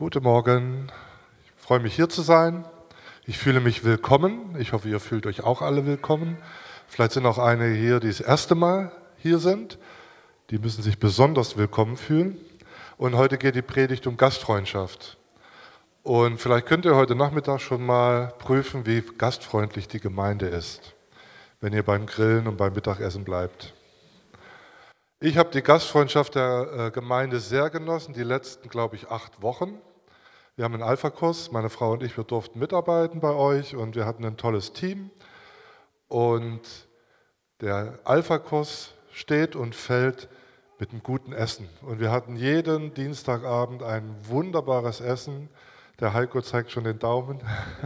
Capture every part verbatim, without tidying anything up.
Guten Morgen, ich freue mich hier zu sein. Ich fühle mich willkommen. Ich hoffe, ihr fühlt euch auch alle willkommen. Vielleicht sind auch einige hier, die das erste Mal hier sind. Die müssen sich besonders willkommen fühlen. Und heute geht die Predigt um Gastfreundschaft. Und vielleicht könnt ihr heute Nachmittag schon mal prüfen, wie gastfreundlich die Gemeinde ist, wenn ihr beim Grillen und beim Mittagessen bleibt. Ich habe die Gastfreundschaft der Gemeinde sehr genossen, die letzten, glaube ich, acht Wochen. Wir haben einen Alpha-Kurs, meine Frau und ich, wir durften mitarbeiten bei euch und wir hatten ein tolles Team. Und der Alpha-Kurs steht und fällt mit einem guten Essen. Und wir hatten jeden Dienstagabend ein wunderbares Essen. Der Heiko zeigt schon den Daumen.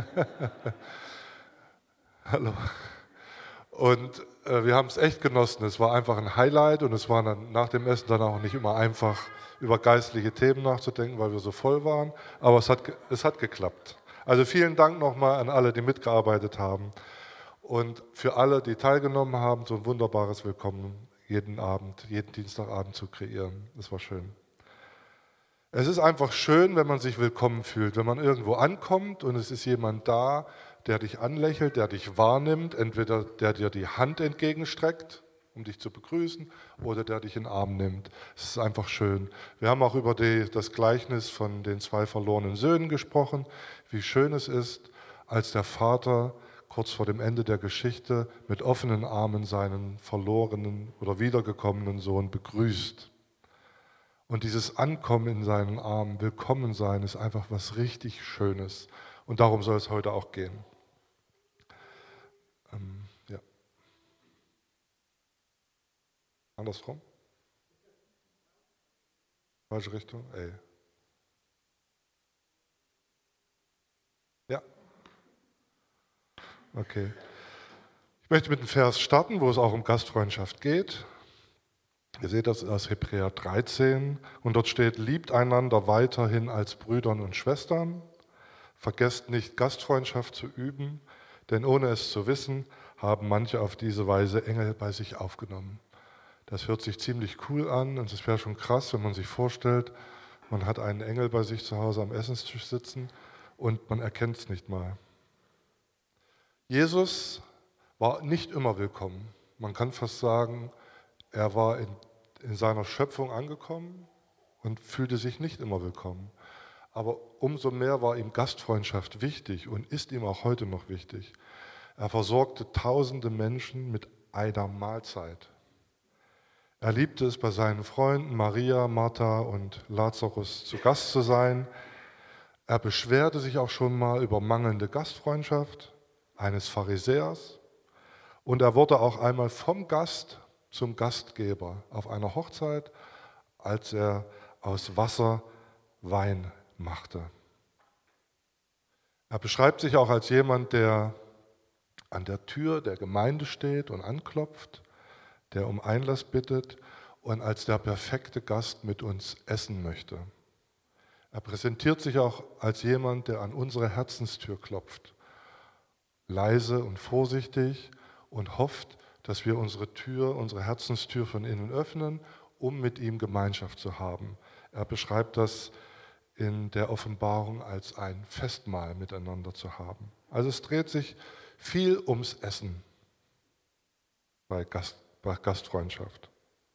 Hallo. Und äh, wir haben es echt genossen. Es war einfach ein Highlight und es war dann nach dem Essen dann auch nicht immer einfach, über geistliche Themen nachzudenken, weil wir so voll waren. Aber es hat, es hat geklappt. Also vielen Dank nochmal an alle, die mitgearbeitet haben. Und für alle, die teilgenommen haben, so ein wunderbares Willkommen jeden Abend, jeden Dienstagabend zu kreieren. Das war schön. Es ist einfach schön, wenn man sich willkommen fühlt, wenn man irgendwo ankommt und es ist jemand da, der dich anlächelt, der dich wahrnimmt, entweder der dir die Hand entgegenstreckt, um dich zu begrüßen, oder der dich in den Arm nimmt. Es ist einfach schön. Wir haben auch über die, das Gleichnis von den zwei verlorenen Söhnen gesprochen, wie schön es ist, als der Vater kurz vor dem Ende der Geschichte mit offenen Armen seinen verlorenen oder wiedergekommenen Sohn begrüßt. Und dieses Ankommen in seinen Armen, willkommen sein, ist einfach was richtig Schönes. Und darum soll es heute auch gehen. Ähm, ja. Andersrum? Falsche Richtung? Ey. Ja. Okay. Ich möchte mit einem Vers starten, wo es auch um Gastfreundschaft geht. Ihr seht das aus Hebräer dreizehn und dort steht, liebt einander weiterhin als Brüdern und Schwestern. Vergesst nicht, Gastfreundschaft zu üben, denn ohne es zu wissen, haben manche auf diese Weise Engel bei sich aufgenommen. Das hört sich ziemlich cool an und es wäre schon krass, wenn man sich vorstellt, man hat einen Engel bei sich zu Hause am Essenstisch sitzen und man erkennt es nicht mal. Jesus war nicht immer willkommen. Man kann fast sagen, er war in, in seiner Schöpfung angekommen und fühlte sich nicht immer willkommen. Aber umso mehr war ihm Gastfreundschaft wichtig und ist ihm auch heute noch wichtig. Er versorgte tausende Menschen mit einer Mahlzeit. Er liebte es, bei seinen Freunden Maria, Martha und Lazarus zu Gast zu sein. Er beschwerte sich auch schon mal über mangelnde Gastfreundschaft eines Pharisäers. Und er wurde auch einmal vom Gast zum Gastgeber auf einer Hochzeit, als er aus Wasser Wein machte. Er beschreibt sich auch als jemand, der an der Tür der Gemeinde steht und anklopft, der um Einlass bittet und als der perfekte Gast mit uns essen möchte. Er präsentiert sich auch als jemand, der an unsere Herzenstür klopft, leise und vorsichtig und hofft, dass wir unsere Tür, unsere Herzenstür von innen öffnen, um mit ihm Gemeinschaft zu haben. Er beschreibt das in der Offenbarung als ein Festmahl miteinander zu haben. Also es dreht sich viel ums Essen bei, Gast, bei Gastfreundschaft.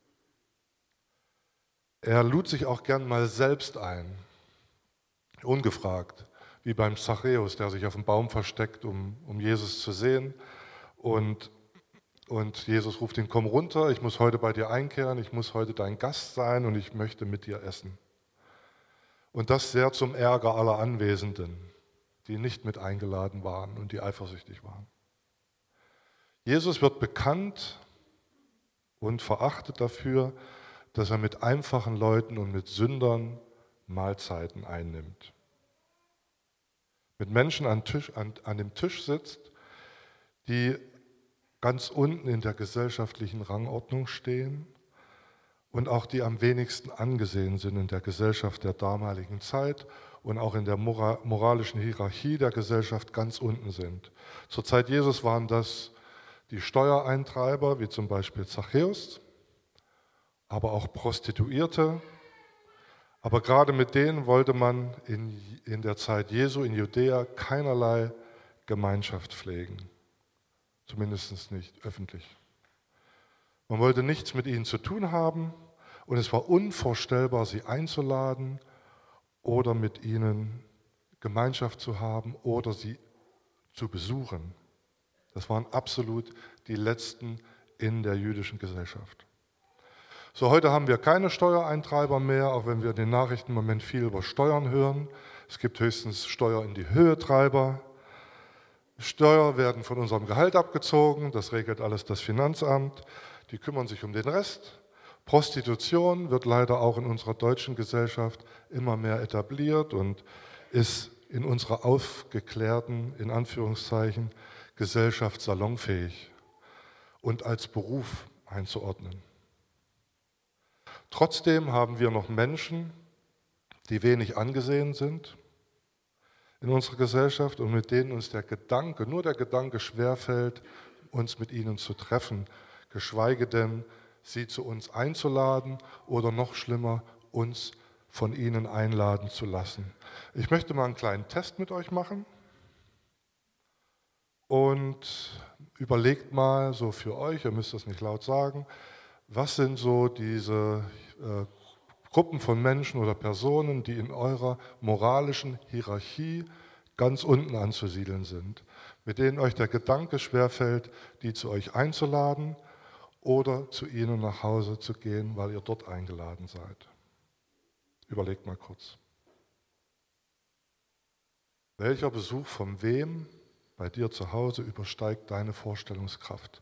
Er lud sich auch gern mal selbst ein, ungefragt, wie beim Zachäus, der sich auf dem Baum versteckt, um, um Jesus zu sehen. Und, und Jesus ruft ihn, komm runter, ich muss heute bei dir einkehren, ich muss heute dein Gast sein und ich möchte mit dir essen. Und das sehr zum Ärger aller Anwesenden, die nicht mit eingeladen waren und die eifersüchtig waren. Jesus wird bekannt und verachtet dafür, dass er mit einfachen Leuten und mit Sündern Mahlzeiten einnimmt. Mit Menschen an, Tisch, an, an dem Tisch sitzt, die ganz unten in der gesellschaftlichen Rangordnung stehen und auch die am wenigsten angesehen sind in der Gesellschaft der damaligen Zeit und auch in der moralischen Hierarchie der Gesellschaft ganz unten sind. Zur Zeit Jesus waren das die Steuereintreiber, wie zum Beispiel Zachäus, aber auch Prostituierte, Aber gerade mit denen wollte man in, in der Zeit Jesu in Judäa keinerlei Gemeinschaft pflegen, zumindest nicht öffentlich. Man wollte nichts mit ihnen zu tun haben und es war unvorstellbar, sie einzuladen oder mit ihnen Gemeinschaft zu haben oder sie zu besuchen. Das waren absolut die Letzten in der jüdischen Gesellschaft. So, heute haben wir keine Steuereintreiber mehr, auch wenn wir in den Nachrichten im Moment viel über Steuern hören. Es gibt höchstens Steuer in die Höhe-Treiber. Steuern werden von unserem Gehalt abgezogen, das regelt alles das Finanzamt. Die kümmern sich um den Rest. Prostitution wird leider auch in unserer deutschen Gesellschaft immer mehr etabliert und ist in unserer aufgeklärten, in Anführungszeichen, Gesellschaft salonfähig und als Beruf einzuordnen. Trotzdem haben wir noch Menschen, die wenig angesehen sind in unserer Gesellschaft und mit denen uns der Gedanke, nur der Gedanke schwerfällt, uns mit ihnen zu treffen, geschweige denn, sie zu uns einzuladen oder noch schlimmer, uns von ihnen einladen zu lassen. Ich möchte mal einen kleinen Test mit euch machen und überlegt mal so für euch, ihr müsst das nicht laut sagen, was sind so diese äh, Gruppen von Menschen oder Personen, die in eurer moralischen Hierarchie ganz unten anzusiedeln sind, mit denen euch der Gedanke schwerfällt, die zu euch einzuladen oder zu ihnen nach Hause zu gehen, weil ihr dort eingeladen seid. Überlegt mal kurz. Welcher Besuch von wem bei dir zu Hause übersteigt deine Vorstellungskraft?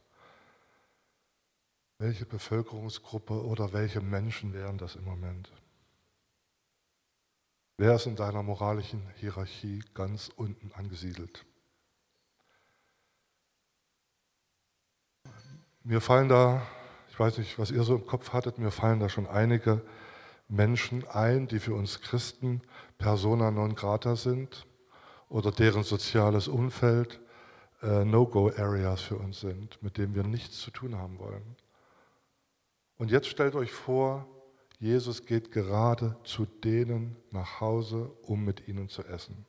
Welche Bevölkerungsgruppe oder welche Menschen wären das im Moment? Wer ist in deiner moralischen Hierarchie ganz unten angesiedelt? Mir fallen da, ich weiß nicht, was ihr so im Kopf hattet, mir fallen da schon einige Menschen ein, die für uns Christen persona non grata sind oder deren soziales Umfeld äh, No-Go-Areas für uns sind, mit denen wir nichts zu tun haben wollen. Und jetzt stellt euch vor, Jesus geht gerade zu denen nach Hause, um mit ihnen zu essen.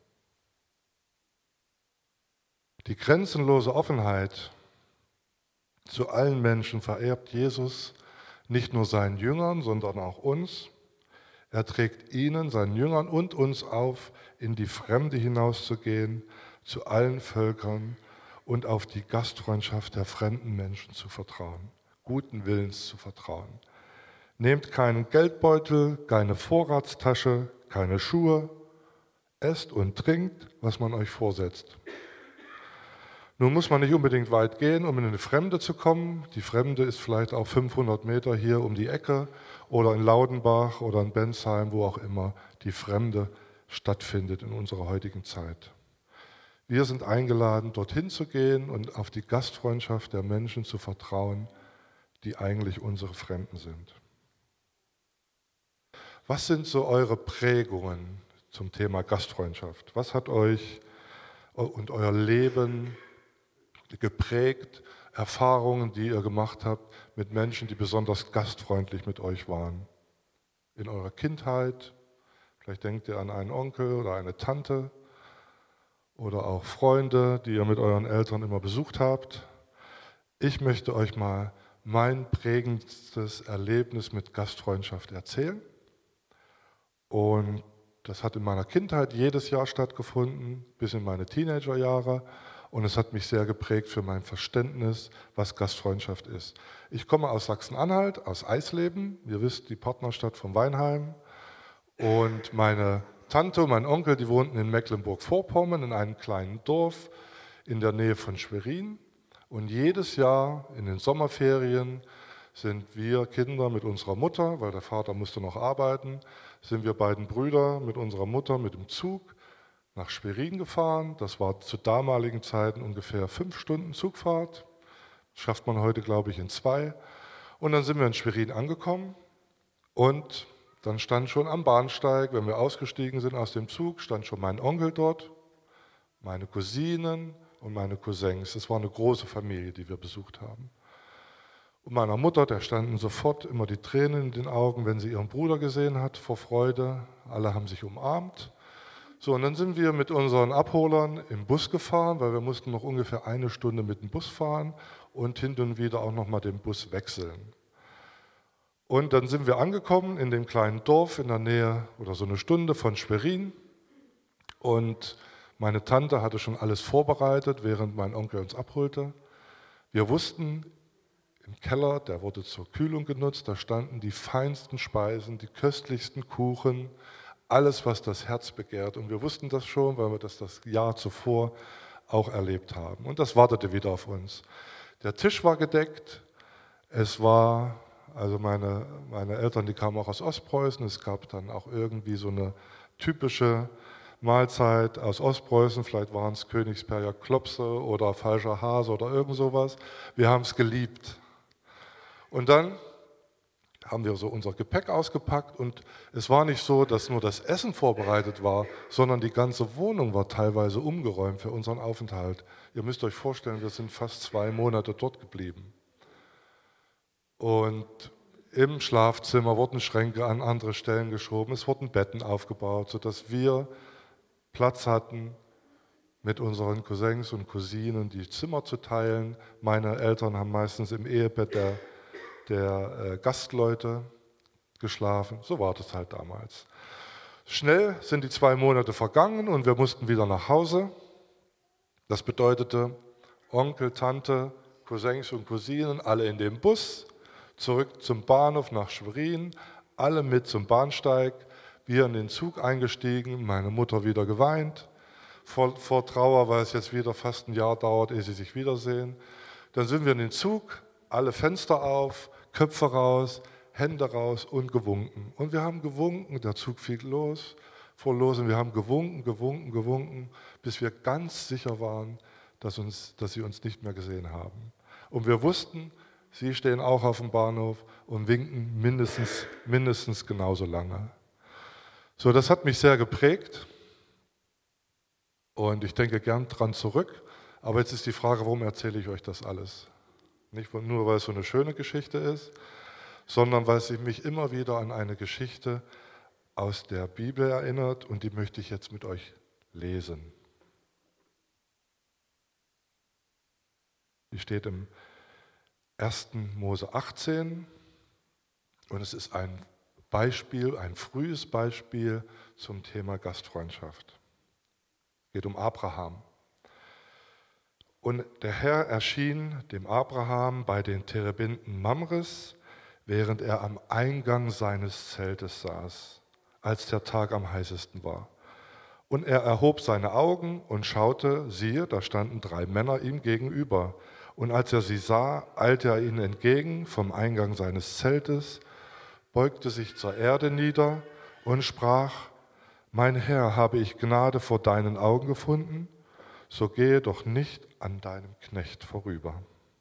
Die grenzenlose Offenheit zu allen Menschen vererbt Jesus nicht nur seinen Jüngern, sondern auch uns. Er trägt ihnen, seinen Jüngern und uns auf, in die Fremde hinauszugehen, zu allen Völkern und auf die Gastfreundschaft der fremden Menschen zu vertrauen, guten Willens zu vertrauen. Nehmt keinen Geldbeutel, keine Vorratstasche, keine Schuhe, esst und trinkt, was man euch vorsetzt. Nun muss man nicht unbedingt weit gehen, um in eine Fremde zu kommen. Die Fremde ist vielleicht auch fünfhundert Meter hier um die Ecke oder in Laudenbach oder in Bensheim, wo auch immer die Fremde stattfindet in unserer heutigen Zeit. Wir sind eingeladen, dorthin zu gehen und auf die Gastfreundschaft der Menschen zu vertrauen, die eigentlich unsere Fremden sind. Was sind so eure Prägungen zum Thema Gastfreundschaft? Was hat euch und euer Leben geprägt, Erfahrungen, die ihr gemacht habt mit Menschen, die besonders gastfreundlich mit euch waren? In eurer Kindheit, vielleicht denkt ihr an einen Onkel oder eine Tante oder auch Freunde, die ihr mit euren Eltern immer besucht habt. Ich möchte euch mal mein prägendstes Erlebnis mit Gastfreundschaft erzählen. Und das hat in meiner Kindheit jedes Jahr stattgefunden, bis in meine Teenagerjahre. Und es hat mich sehr geprägt für mein Verständnis, was Gastfreundschaft ist. Ich komme aus Sachsen-Anhalt, aus Eisleben. Ihr wisst, die Partnerstadt von Weinheim. Und meine Tante und mein Onkel, die wohnten in Mecklenburg-Vorpommern in einem kleinen Dorf in der Nähe von Schwerin. Und jedes Jahr in den Sommerferien sind wir Kinder mit unserer Mutter, weil der Vater musste noch arbeiten, sind wir beiden Brüder mit unserer Mutter mit dem Zug nach Schwerin gefahren. Das war zu damaligen Zeiten ungefähr fünf Stunden Zugfahrt. Das schafft man heute, glaube ich, in zwei. Und dann sind wir in Schwerin angekommen und dann stand schon am Bahnsteig, wenn wir ausgestiegen sind aus dem Zug, stand schon mein Onkel dort, meine Cousinen und meine Cousins. Es war eine große Familie, die wir besucht haben. Und meiner Mutter, der standen sofort immer die Tränen in den Augen, wenn sie ihren Bruder gesehen hat, vor Freude. Alle haben sich umarmt. So, und dann sind wir mit unseren Abholern im Bus gefahren, weil wir mussten noch ungefähr eine Stunde mit dem Bus fahren und hin und wieder auch nochmal den Bus wechseln. Und dann sind wir angekommen in dem kleinen Dorf in der Nähe oder so eine Stunde von Schwerin. Und meine Tante hatte schon alles vorbereitet, während mein Onkel uns abholte. Wir wussten, im Keller, der wurde zur Kühlung genutzt, da standen die feinsten Speisen, die köstlichsten Kuchen, alles, was das Herz begehrt. Und wir wussten das schon, weil wir das das Jahr zuvor auch erlebt haben. Und das wartete wieder auf uns. Der Tisch war gedeckt. Es war, also meine, meine Eltern, die kamen auch aus Ostpreußen. Es gab dann auch irgendwie so eine typische Mahlzeit aus Ostpreußen. Vielleicht waren es Königsberger Klopse oder falscher Hase oder irgend sowas. Wir haben es geliebt. Und dann haben wir so unser Gepäck ausgepackt und es war nicht so, dass nur das Essen vorbereitet war, sondern die ganze Wohnung war teilweise umgeräumt für unseren Aufenthalt. Ihr müsst euch vorstellen, wir sind fast zwei Monate dort geblieben. Und im Schlafzimmer wurden Schränke an andere Stellen geschoben, es wurden Betten aufgebaut, sodass wir Platz hatten, mit unseren Cousins und Cousinen die Zimmer zu teilen. Meine Eltern haben meistens im Ehebett der der äh, Gastleute geschlafen. So war das halt damals. Schnell sind die zwei Monate vergangen und wir mussten wieder nach Hause. Das bedeutete Onkel, Tante, Cousins und Cousinen, alle in dem Bus, zurück zum Bahnhof nach Schwerin, alle mit zum Bahnsteig, wir in den Zug eingestiegen, meine Mutter wieder geweint, vor, vor Trauer, weil es jetzt wieder fast ein Jahr dauert, ehe sie sich wiedersehen. Dann sind wir in den Zug, alle Fenster auf, Köpfe raus, Hände raus und gewunken. Und wir haben gewunken, der Zug fiel los, fuhr los und wir haben gewunken, gewunken, gewunken, bis wir ganz sicher waren, dass, uns, dass sie uns nicht mehr gesehen haben. Und wir wussten, sie stehen auch auf dem Bahnhof und winken mindestens, mindestens genauso lange. So, das hat mich sehr geprägt und ich denke gern dran zurück. Aber jetzt ist die Frage, warum erzähle ich euch das alles? Nicht nur, weil es so eine schöne Geschichte ist, sondern weil sie mich immer wieder an eine Geschichte aus der Bibel erinnert und die möchte ich jetzt mit euch lesen. Die steht im ersten Mose achtzehn und es ist ein Beispiel, ein frühes Beispiel zum Thema Gastfreundschaft. Es geht um Abraham. Und der Herr erschien dem Abraham bei den Terebinden Mamres, während er am Eingang seines Zeltes saß, als der Tag am heißesten war. Und er erhob seine Augen und schaute, siehe, da standen drei Männer ihm gegenüber. Und als er sie sah, eilte er ihnen entgegen vom Eingang seines Zeltes, beugte sich zur Erde nieder und sprach: Mein Herr, habe ich Gnade vor deinen Augen gefunden? So gehe doch nicht an deinem Knecht vorüber.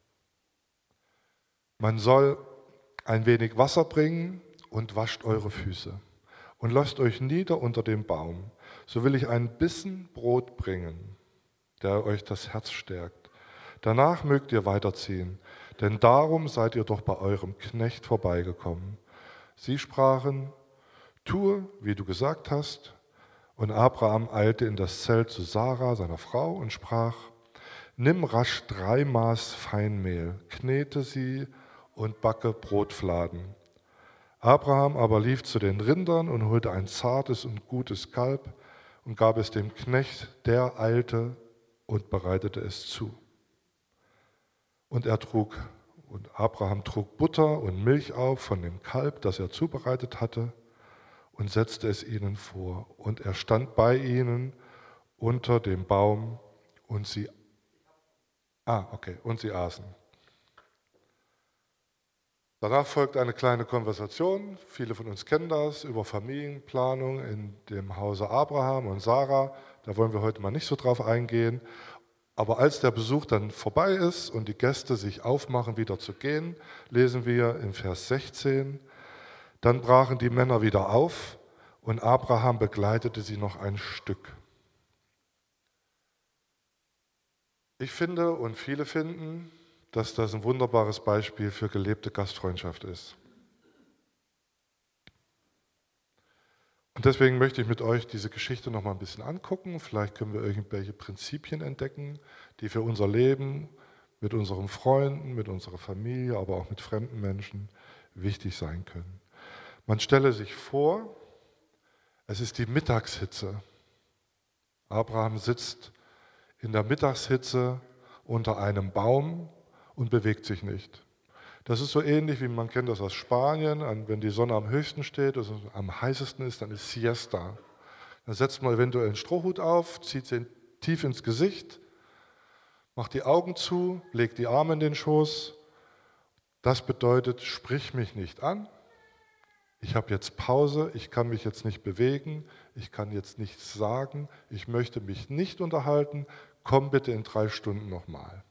Man soll ein wenig Wasser bringen und wascht eure Füße und lasst euch nieder unter dem Baum. So will ich ein Bissen Brot bringen, der euch das Herz stärkt. Danach mögt ihr weiterziehen, denn darum seid ihr doch bei eurem Knecht vorbeigekommen. Sie sprachen: Tue, wie du gesagt hast. Und Abraham eilte in das Zelt zu Sarah, seiner Frau, und sprach: Nimm rasch drei Maß Feinmehl, knete sie und backe Brotfladen. Abraham aber lief zu den Rindern und holte ein zartes und gutes Kalb und gab es dem Knecht, der eilte und bereitete es zu. Und er trug, und Abraham trug Butter und Milch auf von dem Kalb, das er zubereitet hatte, und setzte es ihnen vor. Und er stand bei ihnen unter dem Baum und sie, ah, okay, und sie aßen. Danach folgt eine kleine Konversation, viele von uns kennen das, über Familienplanung in dem Hause Abraham und Sarah. Da wollen wir heute mal nicht so drauf eingehen. Aber als der Besuch dann vorbei ist und die Gäste sich aufmachen, wieder zu gehen, lesen wir in Vers sechzehn, dann brachen die Männer wieder auf und Abraham begleitete sie noch ein Stück. Ich finde und viele finden, dass das ein wunderbares Beispiel für gelebte Gastfreundschaft ist. Und deswegen möchte ich mit euch diese Geschichte noch mal ein bisschen angucken. Vielleicht können wir irgendwelche Prinzipien entdecken, die für unser Leben mit unseren Freunden, mit unserer Familie, aber auch mit fremden Menschen wichtig sein können. Man stelle sich vor, es ist die Mittagshitze. Abraham sitzt in der Mittagshitze unter einem Baum und bewegt sich nicht. Das ist so ähnlich, wie man kennt das aus Spanien, wenn die Sonne am höchsten steht, also am heißesten ist, dann ist Siesta. Dann setzt man eventuell einen Strohhut auf, zieht sie tief ins Gesicht, macht die Augen zu, legt die Arme in den Schoß. Das bedeutet, sprich mich nicht an. Ich habe jetzt Pause, ich kann mich jetzt nicht bewegen, ich kann jetzt nichts sagen, ich möchte mich nicht unterhalten, komm bitte in drei Stunden nochmal.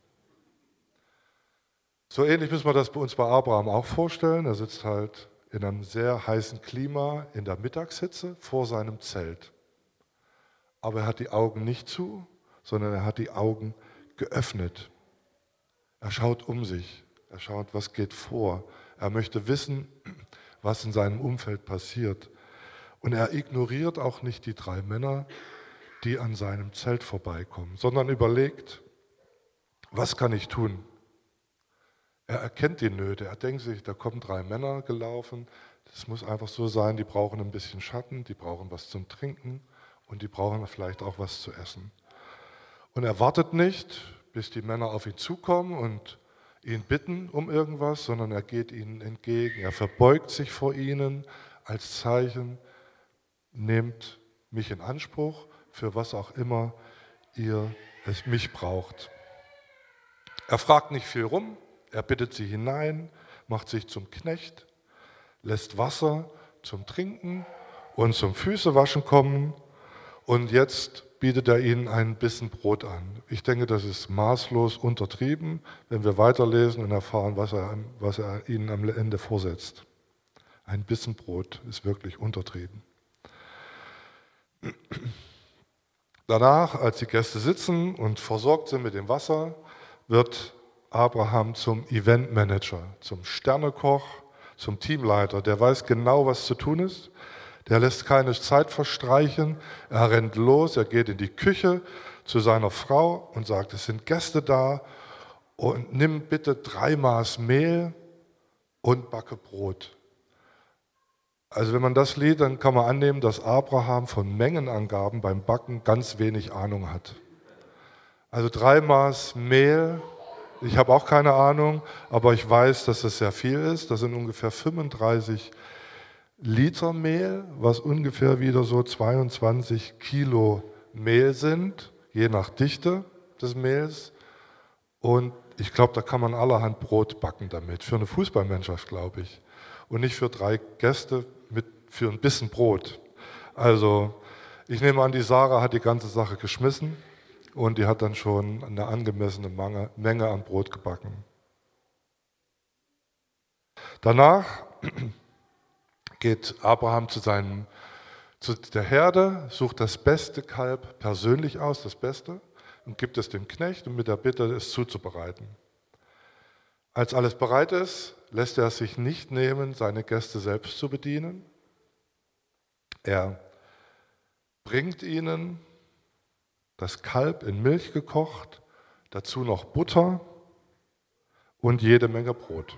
So ähnlich müssen wir das bei uns bei Abraham auch vorstellen. Er sitzt halt in einem sehr heißen Klima in der Mittagshitze vor seinem Zelt. Aber er hat die Augen nicht zu, sondern er hat die Augen geöffnet. Er schaut um sich, er schaut, was geht vor. Er möchte wissen, was in seinem Umfeld passiert. Und er ignoriert auch nicht die drei Männer, die an seinem Zelt vorbeikommen, sondern überlegt, was kann ich tun? Er erkennt die Nöte, er denkt sich, da kommen drei Männer gelaufen, das muss einfach so sein, die brauchen ein bisschen Schatten, die brauchen was zum Trinken und die brauchen vielleicht auch was zu essen. Und er wartet nicht, bis die Männer auf ihn zukommen und ihn bitten um irgendwas, sondern er geht ihnen entgegen, er verbeugt sich vor ihnen als Zeichen, nehmt mich in Anspruch, für was auch immer ihr es mich braucht. Er fragt nicht viel rum, er bittet sie hinein, macht sich zum Knecht, lässt Wasser zum Trinken und zum Füßewaschen kommen und jetzt bietet er ihnen einen Bissen Brot an. Ich denke, das ist maßlos untertrieben, wenn wir weiterlesen und erfahren, was er, was er ihnen am Ende vorsetzt. Ein Bissen Brot ist wirklich untertrieben. Danach, als die Gäste sitzen und versorgt sind mit dem Wasser, wird Abraham zum Eventmanager, zum Sternekoch, zum Teamleiter. Der weiß genau, was zu tun ist. Der lässt keine Zeit verstreichen. Er rennt los, er geht in die Küche zu seiner Frau und sagt, es sind Gäste da und nimm bitte drei Maß Mehl und backe Brot. Also wenn man das liest, dann kann man annehmen, dass Abraham von Mengenangaben beim Backen ganz wenig Ahnung hat. Also drei Maß Mehl, ich habe auch keine Ahnung, aber ich weiß, dass das sehr viel ist. Das sind ungefähr fünfunddreißig Liter Mehl, was ungefähr wieder so zweiundzwanzig Kilo Mehl sind, je nach Dichte des Mehls. Und ich glaube, da kann man allerhand Brot backen damit, für eine Fußballmannschaft, glaube ich. Und nicht für drei Gäste mit, für ein bisschen Brot. Also ich nehme an, die Sarah hat die ganze Sache geschmissen und die hat dann schon eine angemessene Menge an Brot gebacken. Danach geht Abraham zu, seinem, zu der Herde, sucht das beste Kalb persönlich aus, das Beste, und gibt es dem Knecht und mit der Bitte, es zuzubereiten. Als alles bereit ist, lässt er es sich nicht nehmen, seine Gäste selbst zu bedienen. Er bringt ihnen das Kalb in Milch gekocht, dazu noch Butter und jede Menge Brot.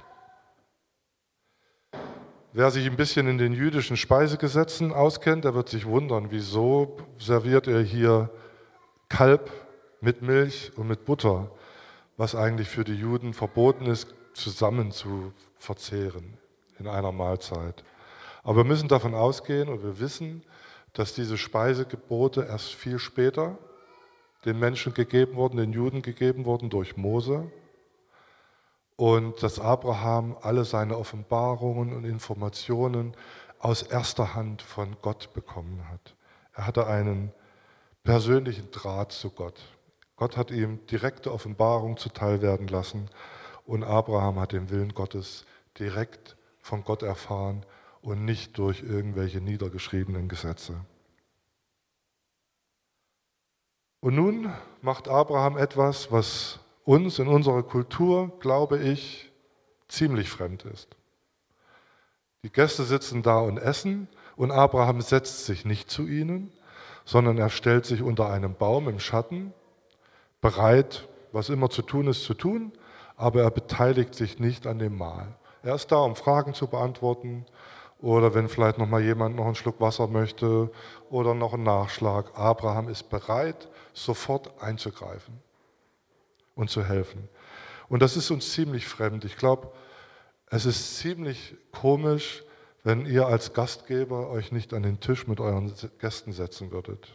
Wer sich ein bisschen in den jüdischen Speisegesetzen auskennt, der wird sich wundern, wieso serviert er hier Kalb mit Milch und mit Butter, was eigentlich für die Juden verboten ist, zusammen zu verzehren in einer Mahlzeit. Aber wir müssen davon ausgehen und wir wissen, dass diese Speisegebote erst viel später den Menschen gegeben wurden, den Juden gegeben wurden durch Mose. Und dass Abraham alle seine Offenbarungen und Informationen aus erster Hand von Gott bekommen hat. Er hatte einen persönlichen Draht zu Gott. Gott hat ihm direkte Offenbarung zuteil werden lassen und Abraham hat den Willen Gottes direkt von Gott erfahren und nicht durch irgendwelche niedergeschriebenen Gesetze. Und nun macht Abraham etwas, was uns in unserer Kultur, glaube ich, ziemlich fremd ist. Die Gäste sitzen da und essen und Abraham setzt sich nicht zu ihnen, sondern er stellt sich unter einem Baum im Schatten, bereit, was immer zu tun ist, zu tun, aber er beteiligt sich nicht an dem Mahl. Er ist da, um Fragen zu beantworten oder wenn vielleicht noch mal jemand noch einen Schluck Wasser möchte oder noch einen Nachschlag. Abraham ist bereit, sofort einzugreifen und zu helfen. Und das ist uns ziemlich fremd. Ich glaube, es ist ziemlich komisch, wenn ihr als Gastgeber euch nicht an den Tisch mit euren Gästen setzen würdet.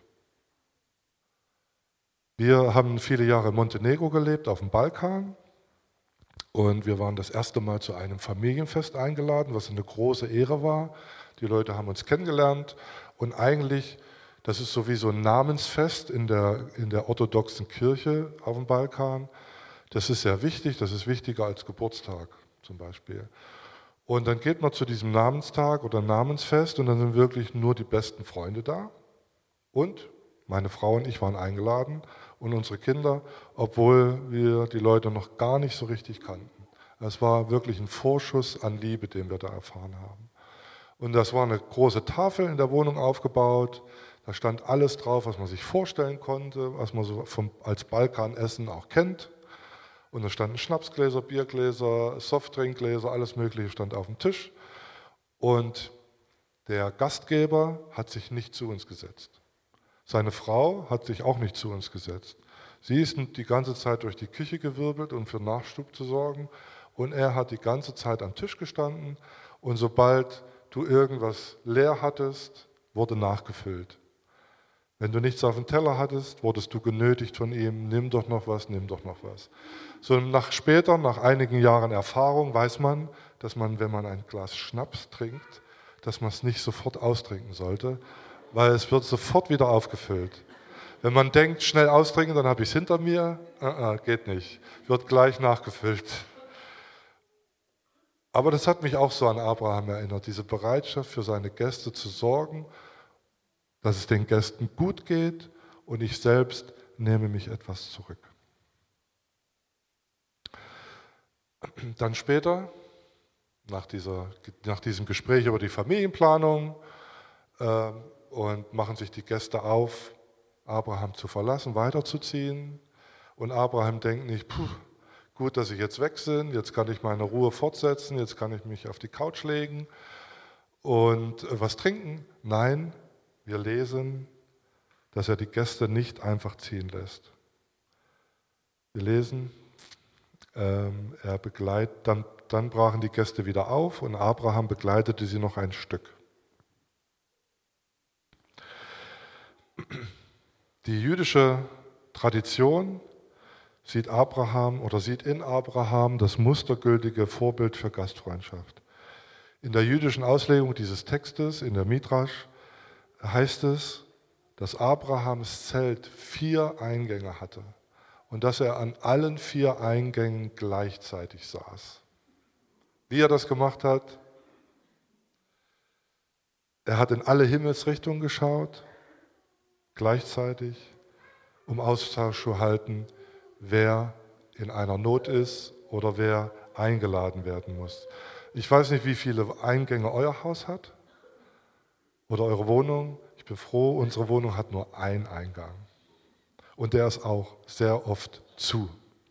Wir haben viele Jahre in Montenegro gelebt, auf dem Balkan. Und wir waren das erste Mal zu einem Familienfest eingeladen, was eine große Ehre war. Die Leute haben uns kennengelernt. Und eigentlich, das ist so wie so ein Namensfest in der, in der orthodoxen Kirche auf dem Balkan. Das ist sehr wichtig, das ist wichtiger als Geburtstag zum Beispiel. Und dann geht man zu diesem Namenstag oder Namensfest und dann sind wirklich nur die besten Freunde da. Und meine Frau und ich waren eingeladen und unsere Kinder, obwohl wir die Leute noch gar nicht so richtig kannten. Es war wirklich ein Vorschuss an Liebe, den wir da erfahren haben. Und das war eine große Tafel in der Wohnung aufgebaut. Da stand alles drauf, was man sich vorstellen konnte, was man so vom, als Balkanessen auch kennt. Und da standen Schnapsgläser, Biergläser, Softdrinkgläser, alles Mögliche stand auf dem Tisch. Und der Gastgeber hat sich nicht zu uns gesetzt. Seine Frau hat sich auch nicht zu uns gesetzt. Sie ist die ganze Zeit durch die Küche gewirbelt, um für Nachschub zu sorgen. Und er hat die ganze Zeit am Tisch gestanden. Und sobald du irgendwas leer hattest, wurde nachgefüllt. Wenn du nichts auf dem Teller hattest, wurdest du genötigt von ihm, nimm doch noch was, nimm doch noch was. So nach später, nach einigen Jahren Erfahrung, weiß man, dass man, wenn man ein Glas Schnaps trinkt, dass man es nicht sofort austrinken sollte, weil es wird sofort wieder aufgefüllt. Wenn man denkt, schnell austrinken, dann habe ich es hinter mir, uh, uh, geht nicht, wird gleich nachgefüllt. Aber das hat mich auch so an Abraham erinnert, diese Bereitschaft für seine Gäste zu sorgen, dass es den Gästen gut geht und ich selbst nehme mich etwas zurück. Dann später, nach, dieser, nach diesem Gespräch über die Familienplanung, äh, und machen sich die Gäste auf, Abraham zu verlassen, weiterzuziehen. Und Abraham denkt nicht, puh, gut, dass ich jetzt weg bin, jetzt kann ich meine Ruhe fortsetzen, jetzt kann ich mich auf die Couch legen und äh, was trinken. Nein, wir lesen, dass er die Gäste nicht einfach ziehen lässt. Wir lesen, ähm, er begleit, dann, dann brachen die Gäste wieder auf und Abraham begleitete sie noch ein Stück. Die jüdische Tradition sieht Abraham oder sieht in Abraham das mustergültige Vorbild für Gastfreundschaft. In der jüdischen Auslegung dieses Textes, in der Midrasch, heißt es, dass Abrahams Zelt vier Eingänge hatte und dass er an allen vier Eingängen gleichzeitig saß. Wie er das gemacht hat? Er hat in alle Himmelsrichtungen geschaut, gleichzeitig, um Austausch zu halten, wer in einer Not ist oder wer eingeladen werden muss. Ich weiß nicht, wie viele Eingänge euer Haus hat oder eure Wohnung. Ich bin froh, unsere Wohnung hat nur einen Eingang. Und der ist auch sehr oft zu.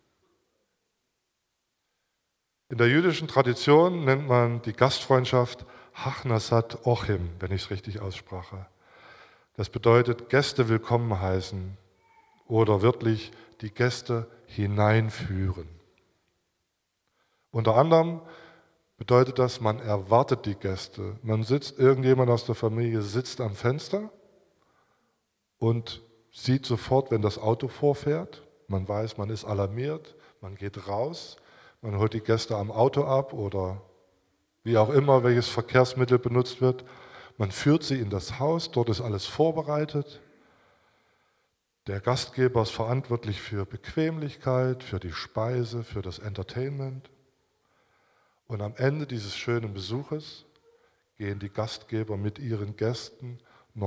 In der jüdischen Tradition nennt man die Gastfreundschaft Hachnasat Ochim, wenn ich es richtig aussprache. Das bedeutet Gäste willkommen heißen oder wörtlich die Gäste hineinführen. Unter anderem bedeutet das, man erwartet die Gäste. Man sitzt, irgendjemand aus der Familie sitzt am Fenster und sieht sofort, wenn das Auto vorfährt. Man weiß, man ist alarmiert, man geht raus, man holt die Gäste am Auto ab oder wie auch immer, welches Verkehrsmittel benutzt wird. Man führt sie in das Haus, dort ist alles vorbereitet. Der Gastgeber ist verantwortlich für Bequemlichkeit, für die Speise, für das Entertainment. Und am Ende dieses schönen Besuches gehen die Gastgeber mit ihren Gästen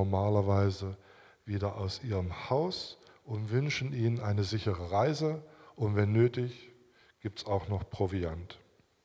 normalerweise wieder aus ihrem Haus und wünschen ihnen eine sichere Reise und wenn nötig, gibt es auch noch Proviant.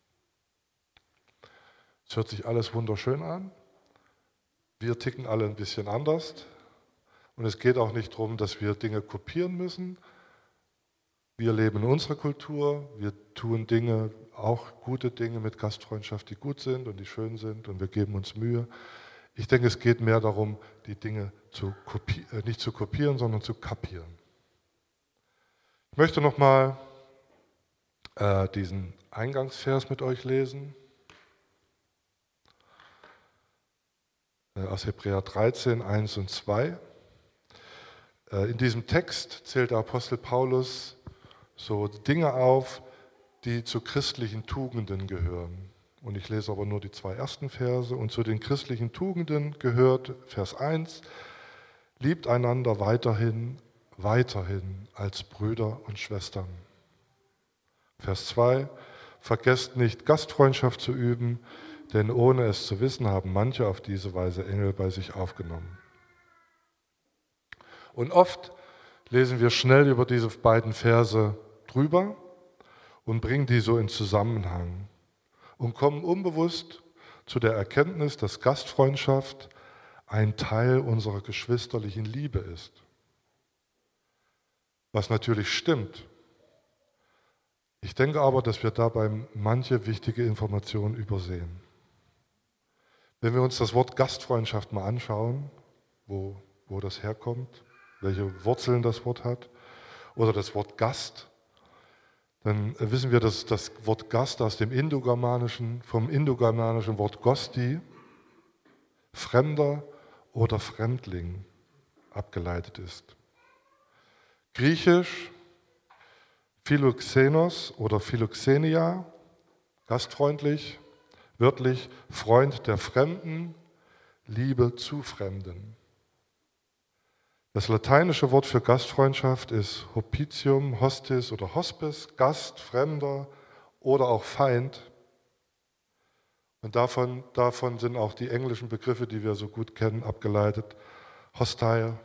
Es hört sich alles wunderschön an. Wir ticken alle ein bisschen anders. Und es geht auch nicht darum, dass wir Dinge kopieren müssen. Wir leben in unserer Kultur, wir tun Dinge, auch gute Dinge mit Gastfreundschaft, die gut sind und die schön sind und wir geben uns Mühe. Ich denke, es geht mehr darum, die Dinge zu kopi- äh, nicht zu kopieren, sondern zu kapieren. Ich möchte nochmal äh, diesen Eingangsvers mit euch lesen. Äh, aus Hebräer dreizehn, eins und zwei. Äh, in diesem Text zählt der Apostel Paulus so Dinge auf, die zu christlichen Tugenden gehören. Und ich lese aber nur die zwei ersten Verse. Und zu den christlichen Tugenden gehört Vers eins, liebt einander weiterhin, weiterhin als Brüder und Schwestern. Vers zwei, vergesst nicht, Gastfreundschaft zu üben, denn ohne es zu wissen, haben manche auf diese Weise Engel bei sich aufgenommen. Und oft lesen wir schnell über diese beiden Verse drüber und bringen die so in Zusammenhang und kommen unbewusst zu der Erkenntnis, dass Gastfreundschaft ein Teil unserer geschwisterlichen Liebe ist. Was natürlich stimmt. Ich denke aber, dass wir dabei manche wichtige Informationen übersehen. Wenn wir uns das Wort Gastfreundschaft mal anschauen, wo, wo das herkommt, welche Wurzeln das Wort hat, oder das Wort Gast, dann wissen wir, dass das Wort Gast aus dem Indogermanischen, vom indogermanischen Wort Gosti, Fremder oder Fremdling, abgeleitet ist. Griechisch Philoxenos oder Philoxenia, gastfreundlich, wörtlich Freund der Fremden, Liebe zu Fremden. Das lateinische Wort für Gastfreundschaft ist Hospitium, Hostis oder Hospice, Gast, Fremder oder auch Feind. Und davon, davon sind auch die englischen Begriffe, die wir so gut kennen, abgeleitet. Hostile,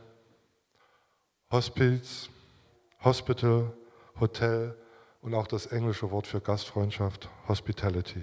Hospiz, Hospital, Hotel und auch das englische Wort für Gastfreundschaft, Hospitality.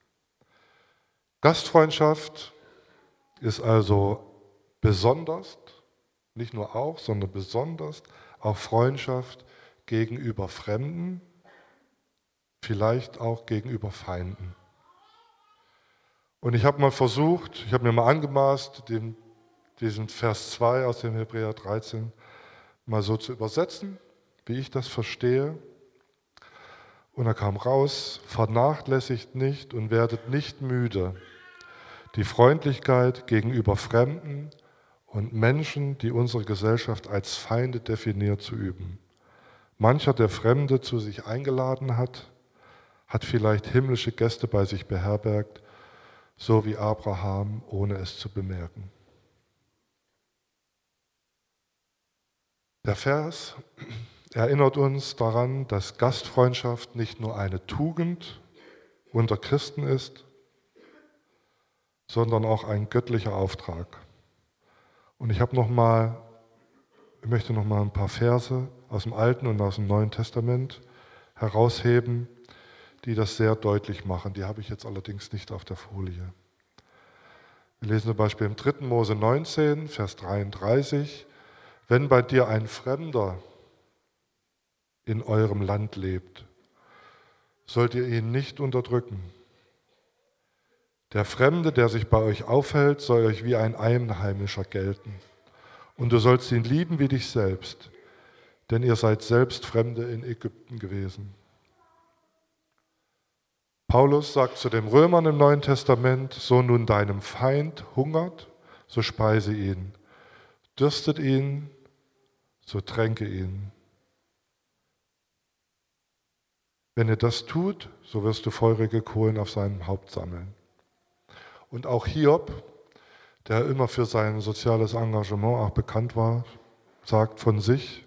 Gastfreundschaft ist also besonders, nicht nur auch, sondern besonders auch Freundschaft gegenüber Fremden, vielleicht auch gegenüber Feinden. Und ich habe mal versucht, ich habe mir mal angemaßt, den, diesen Vers zwei aus dem Hebräer dreizehn mal so zu übersetzen, wie ich das verstehe. Und da kam raus, vernachlässigt nicht und werdet nicht müde, die Freundlichkeit gegenüber Fremden und Menschen, die unsere Gesellschaft als Feinde definiert, zu üben. Mancher, der Fremde zu sich eingeladen hat, hat vielleicht himmlische Gäste bei sich beherbergt, so wie Abraham, ohne es zu bemerken. Der Vers erinnert uns daran, dass Gastfreundschaft nicht nur eine Tugend unter Christen ist, sondern auch ein göttlicher Auftrag. Und ich habe noch mal, ich möchte noch mal ein paar Verse aus dem Alten und aus dem Neuen Testament herausheben, die das sehr deutlich machen. Die habe ich jetzt allerdings nicht auf der Folie. Wir lesen zum Beispiel im dritten Mose neunzehn, Vers dreiunddreißig, wenn bei dir ein Fremder in eurem Land lebt, sollt ihr ihn nicht unterdrücken. Der Fremde, der sich bei euch aufhält, soll euch wie ein Einheimischer gelten. Und du sollst ihn lieben wie dich selbst, denn ihr seid selbst Fremde in Ägypten gewesen. Paulus sagt zu den Römern im Neuen Testament, so nun deinem Feind hungert, so speise ihn, dürstet ihn, so tränke ihn. Wenn ihr das tut, so wirst du feurige Kohlen auf seinem Haupt sammeln. Und auch Hiob, der immer für sein soziales Engagement auch bekannt war, sagt von sich,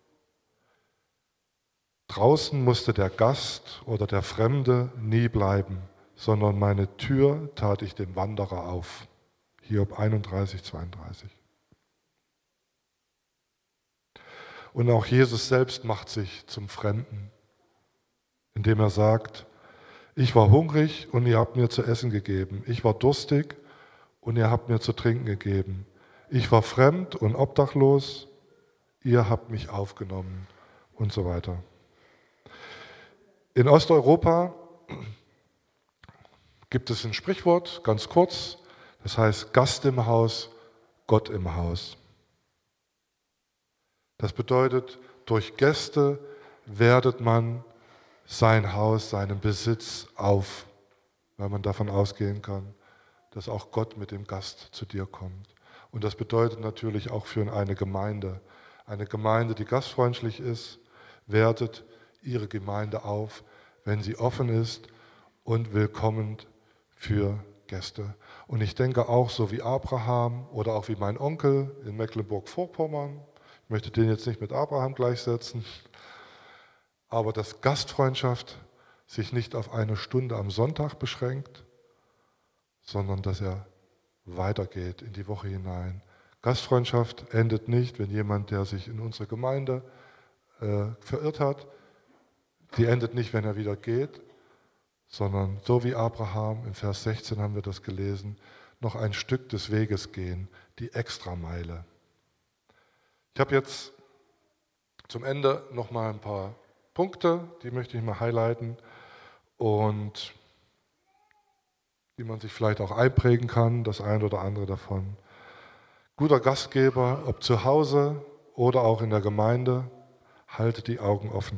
draußen musste der Gast oder der Fremde nie bleiben, sondern meine Tür tat ich dem Wanderer auf. Hiob einunddreißig, zweiunddreißig. Und auch Jesus selbst macht sich zum Fremden. indem er sagt, ich war hungrig und ihr habt mir zu essen gegeben. Ich war durstig und ihr habt mir zu trinken gegeben. Ich war fremd und obdachlos, ihr habt mich aufgenommen und so weiter. In Osteuropa gibt es ein Sprichwort, ganz kurz, das heißt Gast im Haus, Gott im Haus. Das bedeutet, durch Gäste wertet man sein Haus, seinen Besitz auf, weil man davon ausgehen kann, dass auch Gott mit dem Gast zu dir kommt. Und das bedeutet natürlich auch für eine Gemeinde. Eine Gemeinde, die gastfreundlich ist, wertet ihre Gemeinde auf, wenn sie offen ist und willkommen für Gäste. Und ich denke auch, so wie Abraham oder auch wie mein Onkel in Mecklenburg-Vorpommern, ich möchte den jetzt nicht mit Abraham gleichsetzen, aber dass Gastfreundschaft sich nicht auf eine Stunde am Sonntag beschränkt, sondern dass er weitergeht in die Woche hinein. Gastfreundschaft endet nicht, wenn jemand, der sich in unsere Gemeinde äh, verirrt hat, die endet nicht, wenn er wieder geht, sondern so wie Abraham, in Vers sechzehn haben wir das gelesen, noch ein Stück des Weges gehen, die Extrameile. Ich habe jetzt zum Ende noch mal ein paar Punkte, die möchte ich mal highlighten und die man sich vielleicht auch einprägen kann, das ein oder andere davon. Guter Gastgeber, ob zu Hause oder auch in der Gemeinde, halte die Augen offen.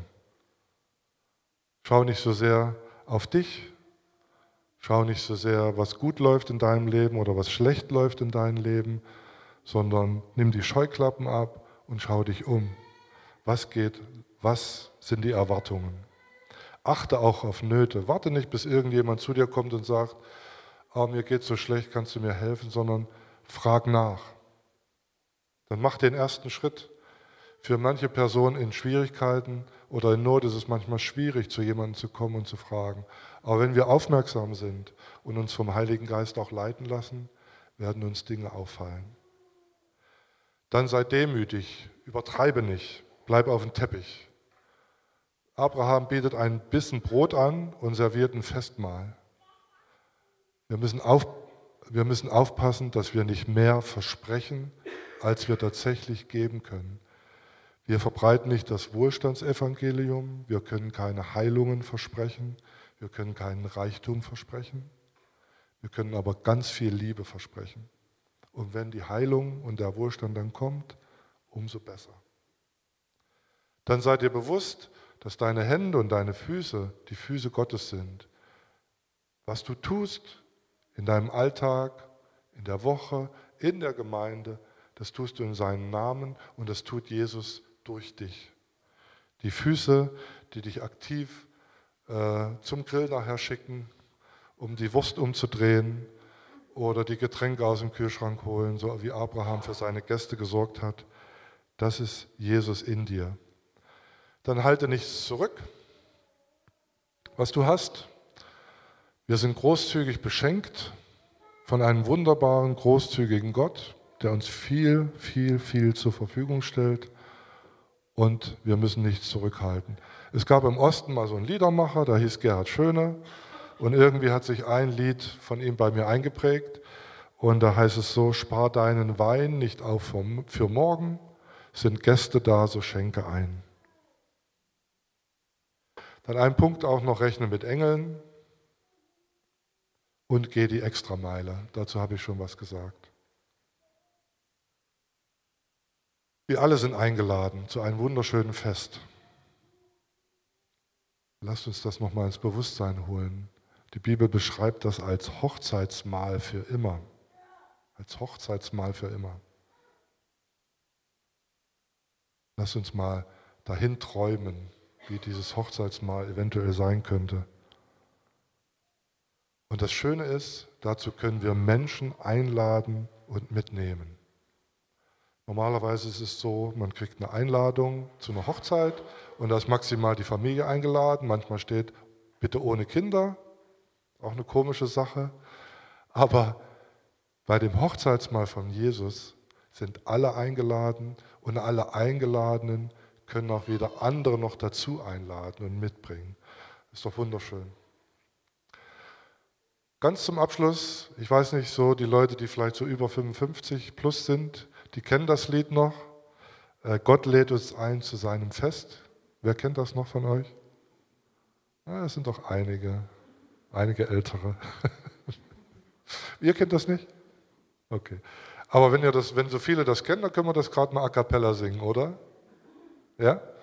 Schau nicht so sehr auf dich, schau nicht so sehr, was gut läuft in deinem Leben oder was schlecht läuft in deinem Leben, sondern nimm die Scheuklappen ab und schau dich um. Was geht, was sind die Erwartungen? Achte auch auf Nöte. Warte nicht, bis irgendjemand zu dir kommt und sagt, oh, mir geht so schlecht, kannst du mir helfen, sondern frag nach. Dann mach den ersten Schritt. Für manche Personen in Schwierigkeiten oder in Not ist es manchmal schwierig, zu jemandem zu kommen und zu fragen. Aber wenn wir aufmerksam sind und uns vom Heiligen Geist auch leiten lassen, werden uns Dinge auffallen. Dann sei demütig, übertreibe nicht, bleib auf dem Teppich. Abraham bietet einen Bissen Brot an und serviert ein Festmahl. Wir müssen, auf, wir müssen aufpassen, dass wir nicht mehr versprechen, als wir tatsächlich geben können. Wir verbreiten nicht das Wohlstandsevangelium, wir können keine Heilungen versprechen, wir können keinen Reichtum versprechen, wir können aber ganz viel Liebe versprechen. Und wenn die Heilung und der Wohlstand dann kommt, umso besser. Dann seid ihr bewusst, dass deine Hände und deine Füße die Füße Gottes sind. Was du tust in deinem Alltag, in der Woche, in der Gemeinde, das tust du in seinem Namen und das tut Jesus durch dich. Die Füße, die dich aktiv äh, zum Grill nachher schicken, um die Wurst umzudrehen oder die Getränke aus dem Kühlschrank holen, so wie Abraham für seine Gäste gesorgt hat, das ist Jesus in dir. Dann halte nichts zurück, was du hast. Wir sind großzügig beschenkt von einem wunderbaren, großzügigen Gott, der uns viel, viel, viel zur Verfügung stellt und wir müssen nichts zurückhalten. Es gab im Osten mal so einen Liedermacher, der hieß Gerhard Schöne und irgendwie hat sich ein Lied von ihm bei mir eingeprägt und da heißt es so, spar deinen Wein nicht auf für morgen, sind Gäste da, so schenke ein. Dann ein Punkt auch noch, rechne mit Engeln und geh die Extrameile. Dazu habe ich schon was gesagt. Wir alle sind eingeladen zu einem wunderschönen Fest. Lasst uns das nochmal ins Bewusstsein holen. Die Bibel beschreibt das als Hochzeitsmahl für immer. Als Hochzeitsmahl für immer. Lasst uns mal dahin träumen, wie dieses Hochzeitsmahl eventuell sein könnte. Und das Schöne ist, dazu können wir Menschen einladen und mitnehmen. Normalerweise ist es so, man kriegt eine Einladung zu einer Hochzeit und da ist maximal die Familie eingeladen. Manchmal steht, bitte ohne Kinder, auch eine komische Sache. Aber bei dem Hochzeitsmahl von Jesus sind alle eingeladen und alle Eingeladenen können auch wieder andere noch dazu einladen und mitbringen. Ist doch wunderschön. Ganz zum Abschluss, ich weiß nicht, so die Leute, die vielleicht so über fünfundfünfzig plus sind, die kennen das Lied noch. Äh, Gott lädt uns ein zu seinem Fest. Wer kennt das noch von euch? Ja, es sind doch einige, einige Ältere. Ihr kennt das nicht? Okay. Aber wenn ihr das, wenn so viele das kennen, dann können wir das gerade mal a cappella singen, oder? Ja?